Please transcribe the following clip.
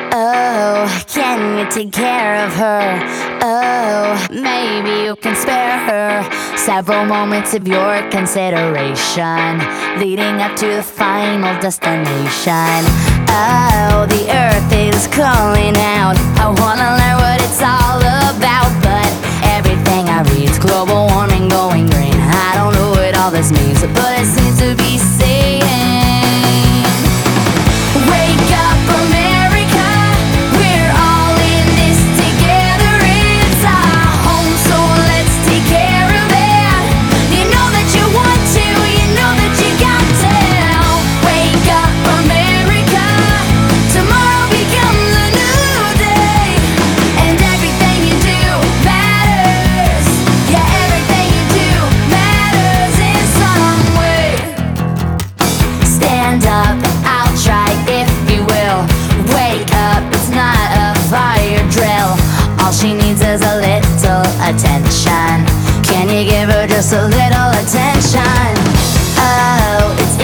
Oh, can you take care of her? Oh, maybe you can spare her several moments of your consideration, leading up to the final destination. Oh, the earth is calling out. I wanna learn what it's all about, but everything I read's global warming, going green. I don't know what all this means, but it seems to be saying, wake up, America, we're all in this together. It's our home, so let's take care of it. You know that you want to, you know that you got to. Wake up, America, tomorrow becomes a new day, and everything you do matters. Yeah, everything you do matters in some way. Stand up, I'll try if you will. Wake up, it's not a fire drill. All she needs is a little attention. Can you give her just a little attention? Oh, it's